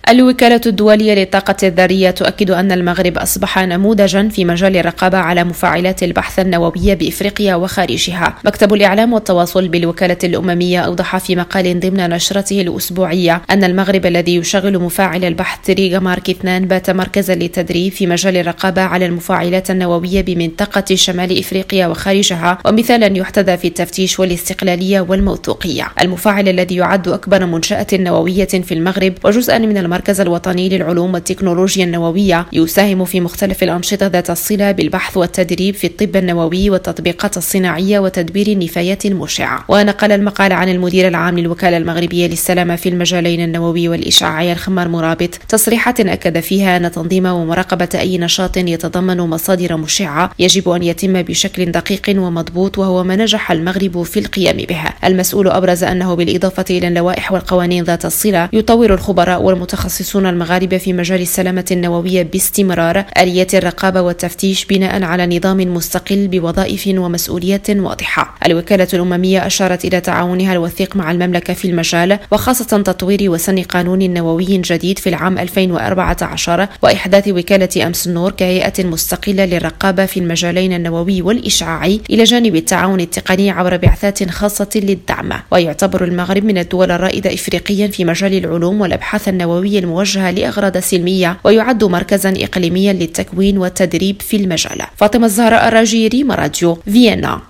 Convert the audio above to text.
الوكالة الدولية للطاقة الذرية تؤكد أن المغرب أصبح نموذجا في مجال الرقابة على مفاعلات البحث النووية بإفريقيا وخارجها. مكتب الإعلام والتواصل بالوكالة الأممية أوضح في مقال ضمن نشرته الأسبوعية أن المغرب الذي يشغل مفاعل البحث تريغا مارك 2 بات مركزا للتدريب في مجال الرقابة على المفاعلات النووية بمنطقة شمال إفريقيا وخارجها، ومثالا يحتذى في التفتيش والاستقلالية والموثوقية. المفاعل الذي يعد أكبر منشأة نووية في المغرب وجزءا من المركز الوطني للعلوم والتكنولوجيا النووية يساهم في مختلف الأنشطة ذات الصلة بالبحث والتدريب في الطب النووي والتطبيقات الصناعية وتدبير النفايات المشعة. ونقل المقال عن المدير العام للوكالة المغربية للسلامة في المجالين النووي والإشعاعي الخمار مرابط تصريحات أكد فيها أن تنظيم ومراقبة أي نشاط يتضمن مصادر مشعة يجب أن يتم بشكل دقيق ومضبوط، وهو ما نجح المغرب في القيام به. المسؤول أبرز أنه بالإضافة إلى اللوائح والقوانين ذات الصلة يطور الخبراء والمتخصصون المغاربة في مجال السلامة النووية باستمرار آليات الرقابة والتفتيش بناء على نظام مستقل بوظائف ومسؤوليات واضحة. الوكالة الأممية أشارت إلى تعاونها الوثيق مع المملكة في المجال، وخاصة تطوير وسن قانون نووي جديد في العام 2014 وإحداث وكالة أمس النور كهيئة مستقلة للرقابة في المجالين النووي والإشعاعي، إلى جانب التعاون التقني عبر بعثات خاصة للدعم. ويعتبر المغرب من الدول الرائدة إفريقيا في مجال العلوم والأبحاث النووية الموجهة لأغراض سلمية، ويعد مركزا إقليميا للتكوين والتدريب في المجال. فاطمة الزهراء الراجيري، راديو فيينا.